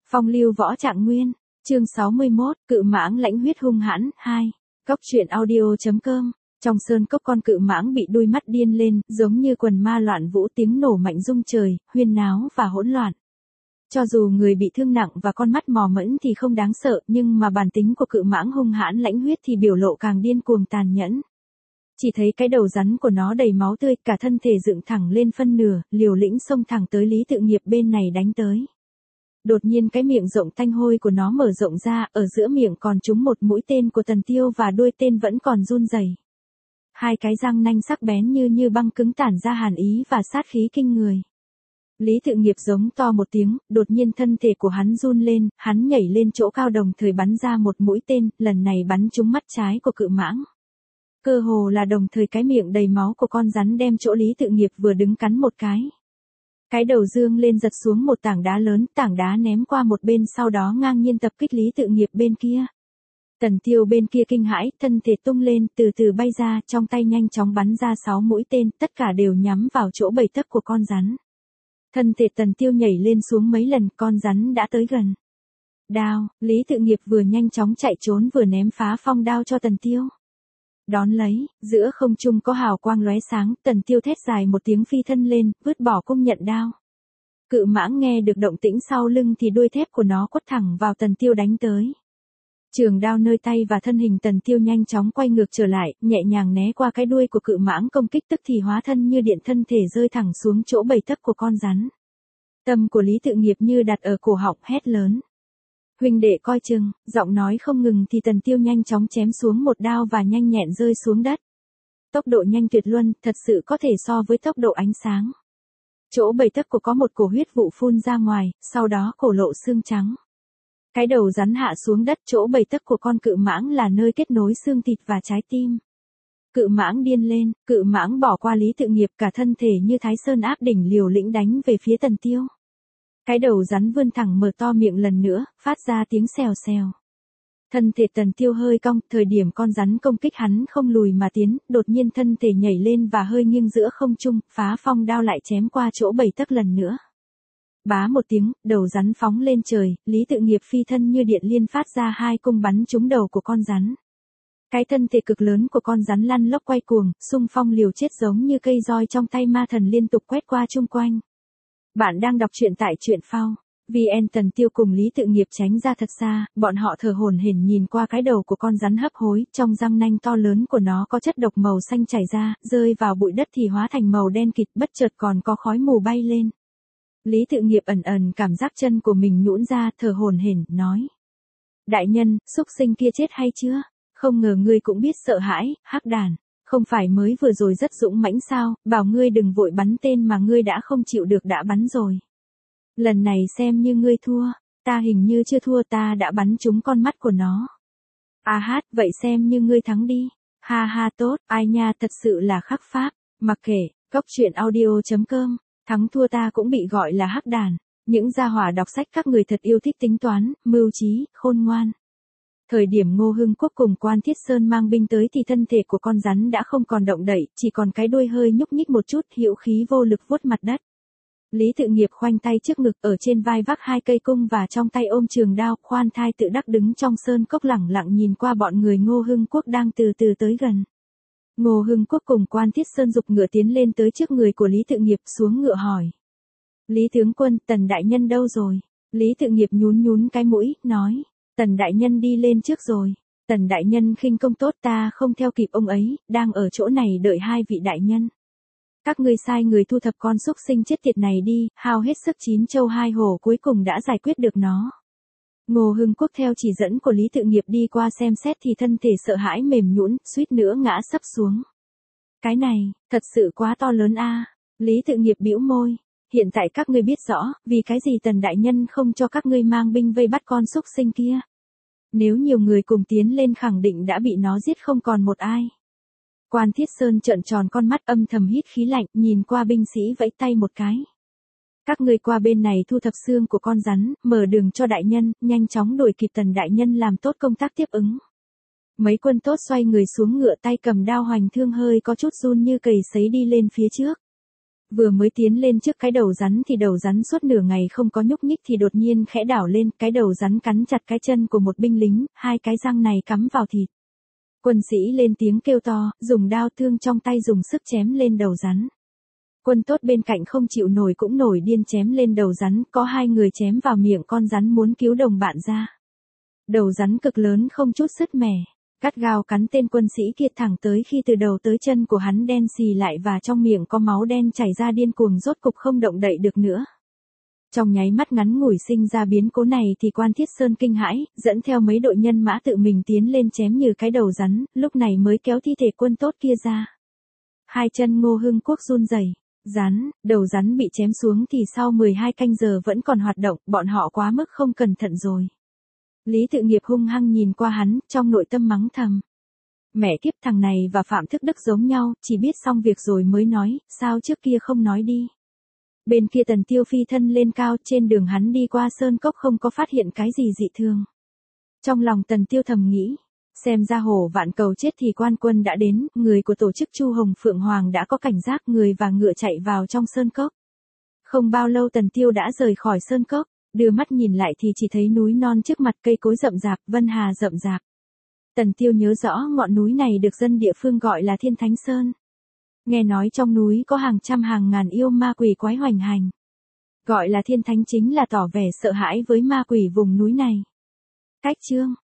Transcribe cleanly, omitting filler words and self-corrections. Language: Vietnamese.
Phong lưu võ trạng nguyên, chương 61, cự mãng lãnh huyết hung hãn, 2. Góc truyện audio.com. Trong sơn cốc con cự mãng bị đuôi mắt điên lên, giống như quần ma loạn vũ, tiếng nổ mạnh rung trời, huyên náo và hỗn loạn. Cho dù người bị thương nặng và con mắt mò mẫm thì không đáng sợ, nhưng mà bản tính của cự mãng hung hãn lãnh huyết thì biểu lộ càng điên cuồng tàn nhẫn. Chỉ thấy cái đầu rắn của nó đầy máu tươi, cả thân thể dựng thẳng lên phân nửa, liều lĩnh xông thẳng tới Lý Tự Nghiệp bên này đánh tới. Đột nhiên cái miệng rộng tanh hôi của nó mở rộng ra, ở giữa miệng còn trúng một mũi tên của Tần Tiêu và đuôi tên vẫn còn run rẩy. Hai cái răng nanh sắc bén như băng cứng tản ra hàn ý và sát khí kinh người. Lý Tự Nghiệp giống to một tiếng, đột nhiên thân thể của hắn run lên, hắn nhảy lên chỗ cao đồng thời bắn ra một mũi tên, lần này bắn trúng mắt trái của cự mãng. Cơ hồ là đồng thời cái miệng đầy máu của con rắn đem chỗ Lý Tự Nghiệp vừa đứng cắn một cái. Cái đầu dương lên giật xuống một tảng đá lớn, tảng đá ném qua một bên sau đó ngang nhiên tập kích Lý Tự Nghiệp bên kia. Tần Tiêu bên kia kinh hãi, thân thể tung lên, từ từ bay ra, trong tay nhanh chóng bắn ra 6 mũi tên, tất cả đều nhắm vào chỗ bầy tấc của con rắn. Thân thể Tần Tiêu nhảy lên xuống mấy lần, con rắn đã tới gần. Đao, Lý Tự Nghiệp vừa nhanh chóng chạy trốn vừa ném phá phong đao cho Tần Tiêu. Đón lấy, giữa không trung có hào quang lóe sáng, Tần Tiêu thét dài một tiếng phi thân lên, vứt bỏ cung nhận đao. Cự mãng nghe được động tĩnh sau lưng thì đuôi thép của nó quất thẳng vào Tần Tiêu đánh tới. Trường đao nơi tay và thân hình Tần Tiêu nhanh chóng quay ngược trở lại, nhẹ nhàng né qua cái đuôi của cự mãng công kích, tức thì hóa thân như điện, thân thể rơi thẳng xuống chỗ bầy tấc của con rắn. Tâm của Lý Tự Nghiệp như đặt ở cổ họng, hét lớn. Huynh đệ coi chừng, giọng nói không ngừng thì Tần Tiêu nhanh chóng chém xuống một đao và nhanh nhẹn rơi xuống đất. Tốc độ nhanh tuyệt luân, thật sự có thể so với tốc độ ánh sáng. Chỗ bầy tấc của có một cổ huyết vụ phun ra ngoài, sau đó cổ lộ xương trắng. Cái đầu rắn hạ xuống đất, chỗ bầy tấc của con cự mãng là nơi kết nối xương thịt và trái tim. Cự mãng điên lên, cự mãng bỏ qua Lý Tự Nghiệp, cả thân thể như Thái Sơn áp đỉnh liều lĩnh đánh về phía Tần Tiêu. Cái đầu rắn vươn thẳng mở to miệng lần nữa, phát ra tiếng xèo xèo. Thân thể Tần Tiêu hơi cong, thời điểm con rắn công kích hắn không lùi mà tiến, đột nhiên thân thể nhảy lên và hơi nghiêng giữa không trung, phá phong đao lại chém qua chỗ bầy tấc lần nữa. Bá một tiếng, đầu rắn phóng lên trời, Lý Tự Nghiệp phi thân như điện liên phát ra 2 cung bắn trúng đầu của con rắn. Cái thân thể cực lớn của con rắn lăn lóc quay cuồng, xung phong liều chết giống như cây roi trong tay ma thần liên tục quét qua chung quanh. Bạn đang đọc truyện tại truyện phao. VN. Tần Tiêu cùng Lý Tự Nghiệp tránh ra thật xa, bọn họ thở hổn hển nhìn qua cái đầu của con rắn hấp hối, trong răng nanh to lớn của nó có chất độc màu xanh chảy ra, rơi vào bụi đất thì hóa thành màu đen kịt, bất chợt còn có khói mù bay lên. Lý Tự Nghiệp ẩn ẩn cảm giác chân của mình nhũn ra, thở hổn hển, nói. Đại nhân, súc sinh kia chết hay chưa? Không ngờ ngươi cũng biết sợ hãi, hắc đàn. Không phải mới vừa rồi rất dũng mãnh sao, bảo ngươi đừng vội bắn tên mà ngươi đã không chịu được đã bắn rồi. Lần này xem như ngươi thua, ta hình như chưa thua, ta đã bắn trúng con mắt của nó. À hát, vậy xem như ngươi thắng đi. Ha ha tốt, ai nha, thật sự là khắc pháp, mặc kệ, góc truyện audio.com, thắng thua ta cũng bị gọi là hắc đàn. Những gia hỏa đọc sách các người thật yêu thích tính toán, mưu trí, khôn ngoan. Thời điểm Ngô Hưng Quốc cùng Quan Thiết Sơn mang binh tới thì thân thể của con rắn đã không còn động đậy, chỉ còn cái đuôi hơi nhúc nhích một chút, hữu khí vô lực vuốt mặt đất. Lý Tự Nghiệp khoanh tay trước ngực, ở trên vai vác 2 cây cung và trong tay ôm trường đao, khoan thai tự đắc đứng trong sơn cốc lẳng lặng nhìn qua bọn người Ngô Hưng Quốc đang từ từ tới gần. Ngô Hưng Quốc cùng Quan Thiết Sơn giục ngựa tiến lên tới trước người của Lý Tự Nghiệp, xuống ngựa hỏi. Lý tướng quân, Tần đại nhân đâu rồi? Lý Tự Nghiệp nhún cái mũi, nói. Tần đại nhân đi lên trước rồi. Tần đại nhân khinh công tốt, ta không theo kịp ông ấy, đang ở chỗ này đợi 2 vị đại nhân. Các ngươi sai người thu thập con súc sinh chết tiệt này đi, hao hết sức 9 châu 2 hổ cuối cùng đã giải quyết được nó. Ngô Hưng Quốc theo chỉ dẫn của Lý Tự Nghiệp đi qua xem xét thì thân thể sợ hãi mềm nhũn, suýt nữa ngã sấp xuống. Cái này, thật sự quá to lớn a. Lý Tự Nghiệp bĩu môi. Hiện tại các ngươi biết rõ, vì cái gì Tần đại nhân không cho các ngươi mang binh vây bắt con súc sinh kia. Nếu nhiều người cùng tiến lên khẳng định đã bị nó giết không còn một ai. Quan Thiết Sơn trợn tròn con mắt, âm thầm hít khí lạnh, nhìn qua binh sĩ vẫy tay một cái. Các ngươi qua bên này thu thập xương của con rắn, mở đường cho đại nhân, nhanh chóng đuổi kịp Tần đại nhân làm tốt công tác tiếp ứng. Mấy quân tốt xoay người xuống ngựa, tay cầm đao hoành thương hơi có chút run như cầy sấy đi lên phía trước. Vừa mới tiến lên trước cái đầu rắn thì đầu rắn suốt nửa ngày không có nhúc nhích thì đột nhiên khẽ đảo lên, cái đầu rắn cắn chặt cái chân của một binh lính, hai cái răng này cắm vào thịt. Quân sĩ lên tiếng kêu to, dùng đao thương trong tay dùng sức chém lên đầu rắn. Quân tốt bên cạnh không chịu nổi cũng nổi điên chém lên đầu rắn, có hai người chém vào miệng con rắn muốn cứu đồng bạn ra. Đầu rắn cực lớn không chút sứt mẻ, cắt gao cắn tên quân sĩ kia thẳng tới khi từ đầu tới chân của hắn đen xì lại và trong miệng có máu đen chảy ra điên cuồng rốt cục không động đậy được nữa. Trong nháy mắt ngắn ngủi sinh ra biến cố này thì Quan Thiết Sơn kinh hãi, dẫn theo mấy đội nhân mã tự mình tiến lên chém như cái đầu rắn, lúc này mới kéo thi thể quân tốt kia ra. Hai chân Ngô Hưng Quốc run rẩy. Đầu rắn bị chém xuống thì sau 12 canh giờ vẫn còn hoạt động, bọn họ quá mức không cẩn thận rồi. Lý Tự Nghiệp hung hăng nhìn qua hắn, trong nội tâm mắng thầm. Mẹ kiếp, thằng này và Phạm Thức Đức giống nhau, chỉ biết xong việc rồi mới nói, sao trước kia không nói đi. Bên kia Tần Tiêu phi thân lên cao, trên đường hắn đi qua sơn cốc không có phát hiện cái gì dị thường. Trong lòng Tần Tiêu thầm nghĩ, xem ra Hổ Vạn Cầu chết thì quan quân đã đến, người của tổ chức Chu Hồng Phượng Hoàng đã có cảnh giác, người và ngựa chạy vào trong sơn cốc. Không bao lâu Tần Tiêu đã rời khỏi sơn cốc, đưa mắt nhìn lại thì chỉ thấy núi non trước mặt, cây cối rậm rạp, vân hà rậm rạp. Tần Tiêu nhớ rõ ngọn núi này được dân địa phương gọi là Thiên Thánh Sơn. Nghe nói trong núi có hàng trăm hàng ngàn yêu ma quỷ quái hoành hành. Gọi là Thiên Thánh chính là tỏ vẻ sợ hãi với ma quỷ vùng núi này. Cách chương